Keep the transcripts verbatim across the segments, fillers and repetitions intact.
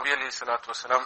Nabi alayhi salatu wasalam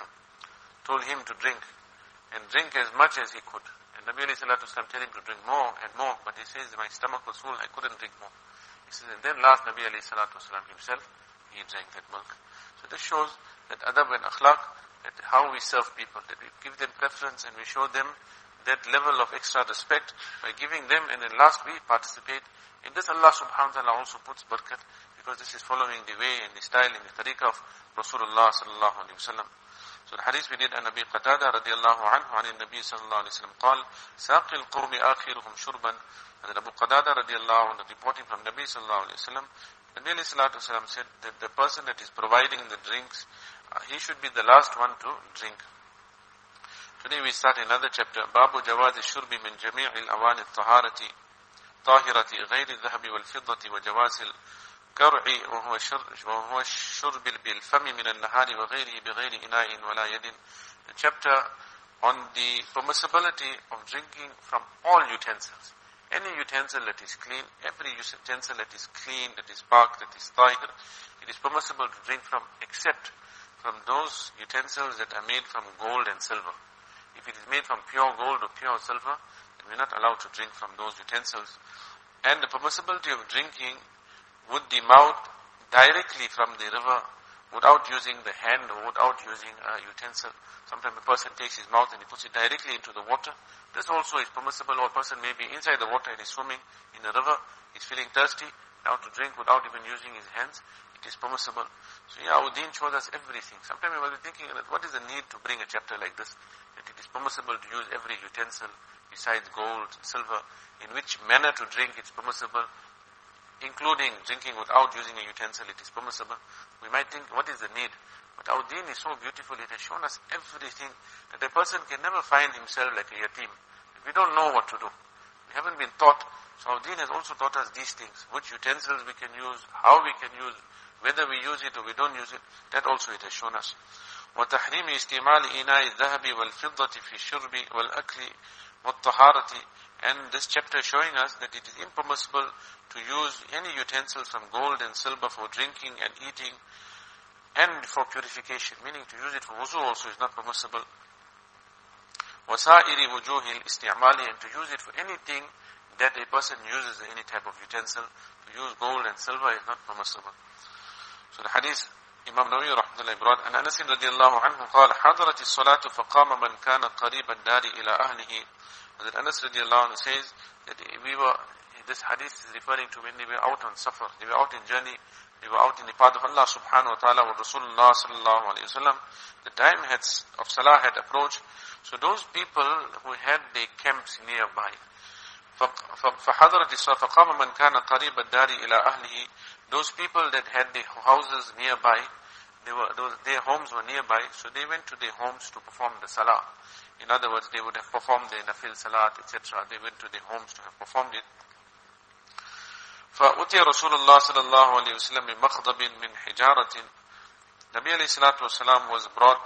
told him to drink, and drink as much as he could. And Nabi alayhi salatu wasalam told him to drink more and more, but he says, my stomach was full, I couldn't drink more. He says, and then last Nabi alayhi salatu wasalam himself, he drank that milk. So this shows that adab and akhlaq, that how we serve people, that we give them preference and we show them that level of extra respect by giving them, and then last we participate. In this Allah subhanahu wa ta'ala also puts barakat, because this is following the way and the style and the tariqah of Rasulullah sallallahu alayhi wa sallam. So the hadith we did an Abi Qatada radiallahu anhu an Nabi sallallahu alayhi wa sallam قال ساقي القوم آخرهم شربا. And Abu Qatada radiallahu anhu reporting from Nabi sallallahu alayhi wa sallam, Nabi alayhi salatu wasalam said that the person that is providing the drinks, uh, he should be the last one to drink. Today we start another chapter. Babu Jawaz al-Shurbi min Jami' al-Awan al-Taharati Tahirati Ghayr al-Dhahabi wal-Fiddati wa Jawaz al-Kar'i wa huwa Shurb bil-Fami min al-Nahari wa Ghayrihi bi Ghayri Ina'in wa la Yadin. The chapter on the permissibility of drinking from all utensils. Any utensil that is clean, every utensil that is clean, that is pak, that is tahir, it is permissible to drink from, except from those utensils that are made from gold and silver. If it is made from pure gold or pure silver, then we are not allowed to drink from those utensils. And the permissibility of drinking with the mouth directly from the river, without using the hand or without using a utensil. Sometimes a person takes his mouth and he puts it directly into the water. This also is permissible. Or a person may be inside the water and is swimming in a river, he's feeling thirsty, now to drink without even using his hands, it is permissible. So yeah, our deen shows us everything. Sometimes we might be thinking, that what is the need to bring a chapter like this? That it is permissible to use every utensil besides gold, silver. In which manner to drink, it's permissible. Including drinking without using a utensil, it is permissible. We might think, what is the need? But our deen is so beautiful, it has shown us everything, that a person can never find himself like a yatim. If we don't know what to do, we haven't been taught. So our deen has also taught us these things, which utensils we can use, how we can use, whether we use it or we don't use it, that also it has shown us. وَتَحْرِيمِ اسْتِعْمَالِ إِنَاءِ الذَّهَبِ وَالْفِضَّةِ فِي الشُّرْبِ وَالْأَكْلِ وَالطَّهَارَةِ. And this chapter showing us that it is impermissible to use any utensils from gold and silver for drinking and eating and for purification, meaning to use it for wuzu also is not permissible. وَسَائِرِ وُجُوهِ الْإِسْتِعْمَالِ. And to use it for anything that a person uses, any type of utensil, to use gold and silver is not permissible. So the hadith, Imam Nawawi rahmatullahi brought, and Anas radiallahu anhu قال حضرت الصلاة فقام من كان قريب الدار إلى أهله. That Anas radiallahu anhu says that we were, this hadith is referring to when they were out on safar, they were out in journey, they were out in the path of Allah subhanahu wa ta'ala with Rasulullah sallallahu alayhi wa sallam. The time had, of salah had approached, so those people who had their camps nearby, فحضرت الصلاة فقام من كان قريب الدار إلى أهله. Those people that had their houses nearby, they were, those, their homes were nearby, so they went to their homes to perform the salah. In other words, they would have performed the nafil salat, et cetera. They went to their homes to have performed it. فَأُتِيَ رَسُولُ اللَّهِ صَلَى اللَّهُ عَلَيْهِ وَسَلَّمْ بِمَخْضَبٍ مِّنْ حِجَارَةٍ. Nabi alayhi salatu wasalam was brought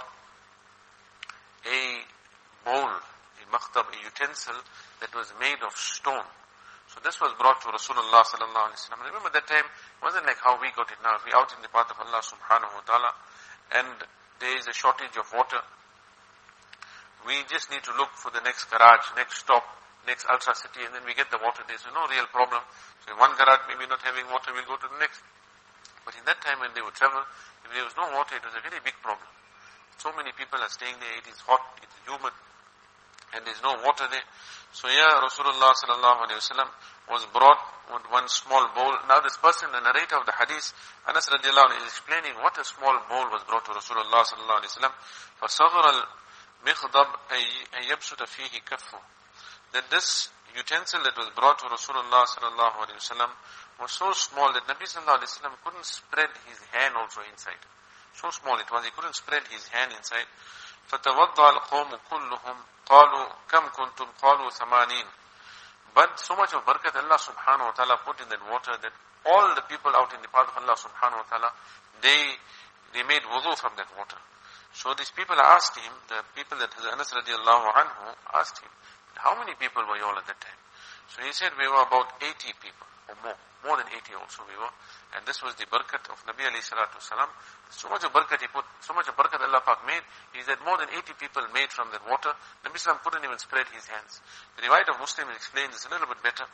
a bowl, a makhdab, a utensil that was made of stone. So this was brought to Rasulullah sallallahu alayhi wa sallam. Remember that time, it wasn't like how we got it now. If we're out in the path of Allah subhanahu wa ta'ala and there is a shortage of water, we just need to look for the next garage, next stop, next ultra city, and then we get the water. There's no real problem. So if one garage maybe not having water, we'll go to the next. But in that time when they would travel, if there was no water, it was a very big problem. So many people are staying there, it is hot, it is humid, and there's no water there. So yeah, Rasulullah sallallahu alayhi wa sallam was brought with one small bowl. Now this person, the narrator of the hadith, Anas radiallahu anhu, is explaining what a small bowl was brought to Rasulullah sallallahu alayhi wa sallam. فَصَغْرَ الْمِخْضَبْ أَن يَبْسُطَ فِيهِ كَفُّهُ. That this utensil that was brought to Rasulullah sallallahu alayhi wa sallam was so small that Nabi sallallahu alayhi wa sallam couldn't spread his hand also inside. So small it was, he couldn't spread his hand inside. فَتَوَضَّعَ الْقَوْمُ كُلُّهُمْ قَالُوا كَمْ كُنْتُمْ قَالُوا ثَمَانِينَ. But so much of barakat Allah subhanahu wa ta'ala put in that water that all the people out in the path of Allah subhanahu wa ta'ala, they, they made wudu from that water. So these people asked him, the people that Anas radiallahu anhu asked him, how many people were you all at that time? So he said we were about eighty people, or more. More than eighty also we were. And this was the barakat of Nabi alayhi salatu wasalam. So much of barakat he put, so much of barakat Allah Pak made, is that more than eighty people made from that water. Nabi sallam couldn't even spread his hands. The riwayat of Muslim explains this a little bit better,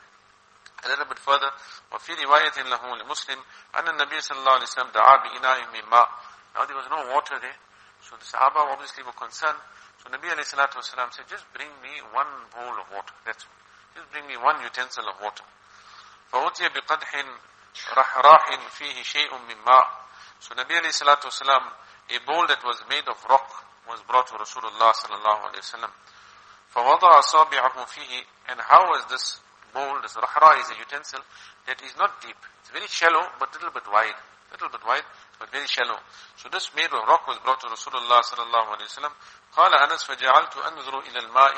a little bit further. وَفِي رِوَايَةٍ لَهُ لِمُسْلِمٍ أَنَّ النَّبِيَّ صلى الله عليه وسلم دعا بإناء من ماء. Now there was no water there. So the Sahaba obviously were concerned. So Nabi alayhi salatu wasalam said, just bring me one bowl of water. That's all. Just bring me one utensil of water. فَأُتِيَ بِقَدْحٍ رَحْرَاحٍ فِيهِ شَيْءٌ مِّن مَّاءٍ. So Nabi alayhi salatu wasalam, a bowl that was made of rock was brought to Rasulullah sallallahu alayhi wasallam. فَوَضَعَ أَصَابِعَهُ فِيهِ. And how was this bowl? This rahra is a utensil that is not deep. It's very shallow, but a little bit wide. A little bit wide, but very shallow. So this made of rock was brought to Rasulullah sallallahu alayhi wasallam. قال أنس فجعلت أنظر إلى الماء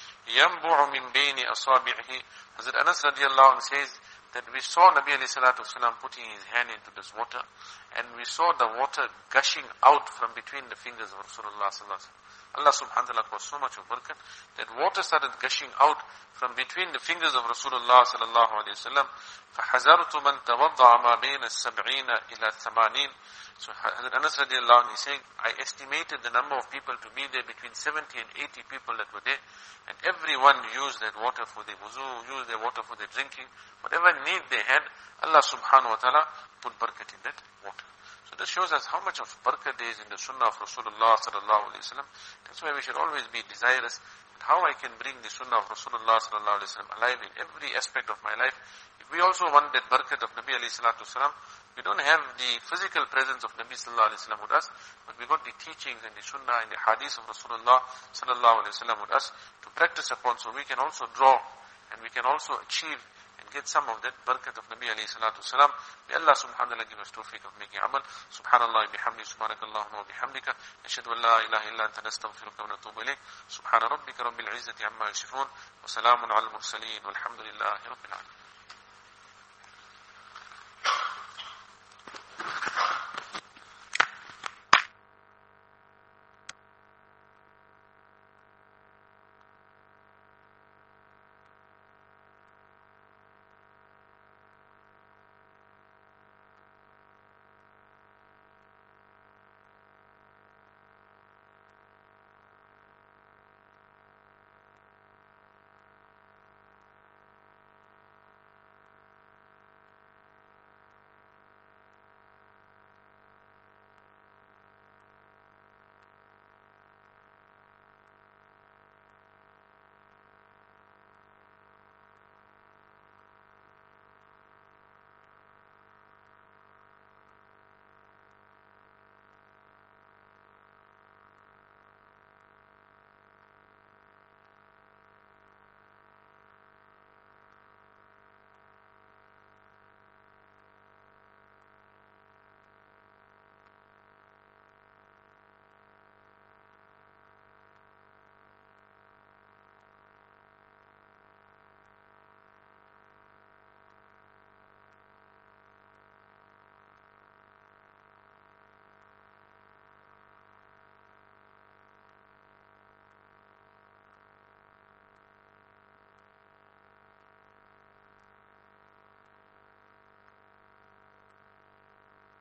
ينبع من بين أصابعه. Hazrat Anas radiallahu anhu says that we saw Nabi alayhi salatu wasalam putting his hand into this water, and we saw the water gushing out from between the fingers of Rasulullah sallallahu alayhi wasallam. Allah subhanahu wa ta'ala caused so much of barakat that water started gushing out from between the fingers of Rasulullah sallallahu alayhi wasallam. فَحَزَرْتُ مَنْ تَوَضَّعَ مَا بَيْنَ السَّبْعِينَ إِلَى الثَّمَانِينَ. So Hazrat Anas radiallahu anhu is saying, I estimated the number of people to be there between seventy and eighty people that were there, and everyone used that water for their wuzu, used their water for their drinking, whatever need they had, Allah subhanahu wa ta'ala put barakat in that water. So this shows us how much of barakat there is in the sunnah of Rasulullah sallallahu alayhi wa sallam. That's why we should always be desirous that how I can bring the sunnah of Rasulullah sallallahu alayhi wa sallam alive in every aspect of my life. If we also want that barakat of Nabi alayhi salatu wasalam, we don't have the physical presence of Nabi sallallahu alayhi wa sallam with us, but we got the teachings and the sunnah and the hadith of Rasulullah sallallahu alayhi wa sallam with us to practice upon, so we can also draw and we can also achieve and get some of that barakat of Nabi alayhi salatu wasalam. May Allah subhanahu wa ta'ala give us tawfiq of making amal. Subhanallah bihamdi, subhanakallahumma wa bihamdika, ashhadu an la ilaha illa anta nastaghfiruka wa natubu ilayk. Subhana rabbika rabbil izzati amma yasifun, wa salamun ala al-mursaleen, walhamdulillahi rabbil alamin.